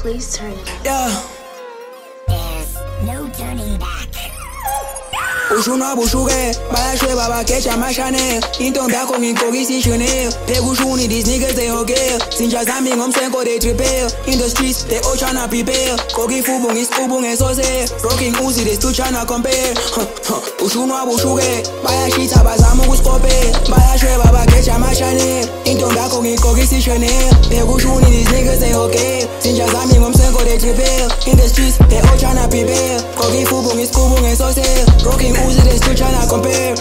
Please turn it up. Yeah. There's no turning back. Ushunwa bushuke, bayashweba bageja amashane. Intombi yakho ngiyigqokisa i-Chanel. Phekushuni, these niggas they okay. Zinja zami ngomsenko they triple. In the streets they all tryna prepare. Gqoka ifubu ngisifubu ngesose. Rocking Uzi they still tryna compare. Ushunwa bushuke, bayashitha bazama ukuskope. Bayashweba bageja amashane. Intombi yakho ngiyigqokisa i-Chanel. Phekushuni, these niggas they okay. Zinja zami ngomsenko they triple. In the streets they all tryna prepare. Gqoka ifubu ngisifubu ngesose. Rocking Uzi, they still tryna compare.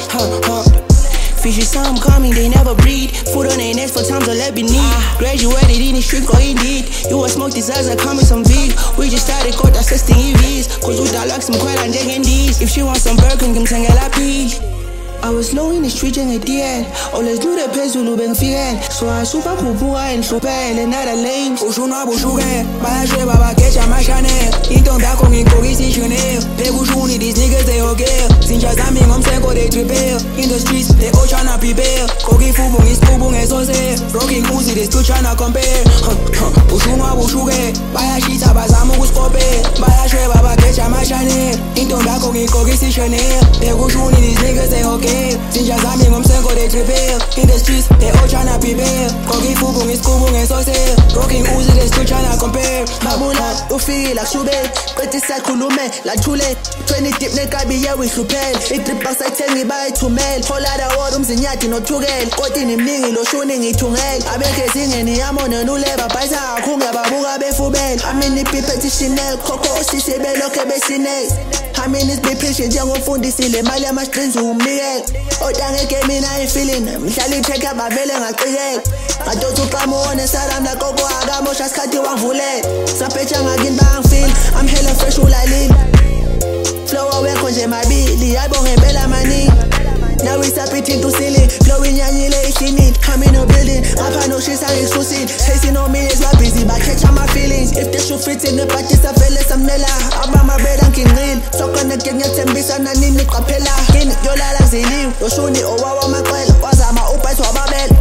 Fishy some coming, they never breed. Food on their necks for times I'll let be need. Graduated in the street, go indeed. You will smoke these eyes, I coming some big. We just started got assisting EVs. Cause we got like some quite and digging these. If she wants some Birkin, come tell her please. I was low in the street and at the end. Oh, let's do the pezzulu bang fiel. So I super kupua and super and other lanes. Ushunwa bushuke, bayashweba bageja amashane. Intombi yakho ngiyigqokisa i-Chanel. Phekushuni, these niggas they okay. Zinja zami ngomsenko they triple. In the streets they all tryna prepare. Gqoka ifubu ngisifubu ngesose. Rocking Uzi they still tryna compare. Ushunwa bushuke, bayashitha bazama ukuskope. Bayashweba bageja amashane. Intombi yakho ngiyigqokisa i-Chanel. Phekushuni, these niggas they okay. Zinja zami ngomsenko they triple. In the streets they all tryna prepare. Gqoka ifubu ngisifubu ngesose. Rocking Uzi they still tryna compare. Babula, ufike la shube. Qethi siyakhulume la thule. 20 dip nekabi yeah we hluphele. I-drip box ayithengi bayithumele. Holada word umzinyathi nothukele. Koti nimningi lo shuni ngithungele. Abekhe ezingeni yamo nonuleva bhayisa kakhunga babuka befubele. Amini piphethi Chanel Coco sisi belokhe besinele. Amini sibiphishe njengomfundisi le mali yama-strings umnikele. Oda ngeke mina i-feeling mhlala i-check-up bavele ngacikele. Ngadotha uqama uwone salam la koko akamosha sikhathi wangivulele. Sapetsha ngakini bangifeel I'm hella fresh ulalini. Flow awekho nje mabili yabo ngempela maningi. Now it's up into ceiling, flow inyanyile ishinini. I'm in a building, ngapha noshisa ngisusini. Chasing on me is my busy, but catch my feelings. If the shoe fits in the party savele samnela. Abama beda nginqile, sokoneke ngiyathembisa nanini qaphela. Kini yolala ziliwe, yoshuni owawa amaqela. Wazama ubhathi wababela.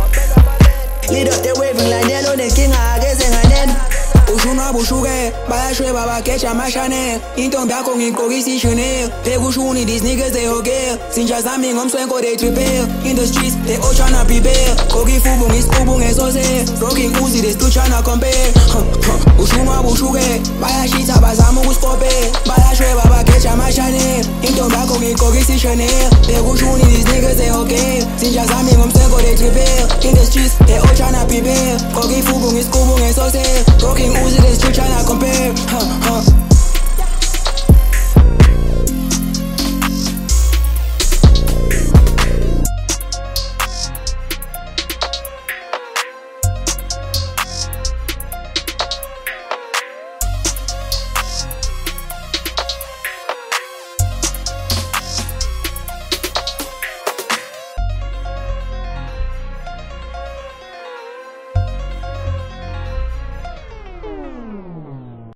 Lead up the waving line yellow nenkinga akeze nganena. Ushunwa bushuke, bayashweba bageja amashane. Intombi yakho ngiyigqokisa i-Chanel. Phekushuni, these niggas they okay. Zinja zami ngomsenko they triple. In the streets they all tryna prepare. Gqoka ifubu ngisifubu ngesose. Rocking Uzi they still tryna compare. Ushunwa bushuke, bayashitha bazama ukuskope. Bayashweba bageja amashane. Intombi yakho ngiyigqokisa i-Chanel. Phekushuni, these niggas they okay. Zinja zami ngomsenko they triple. In the streets they all tryna prepare. Gqoka ifubu ngisifubu ngesose. Rocking Uzi they still tryna compare.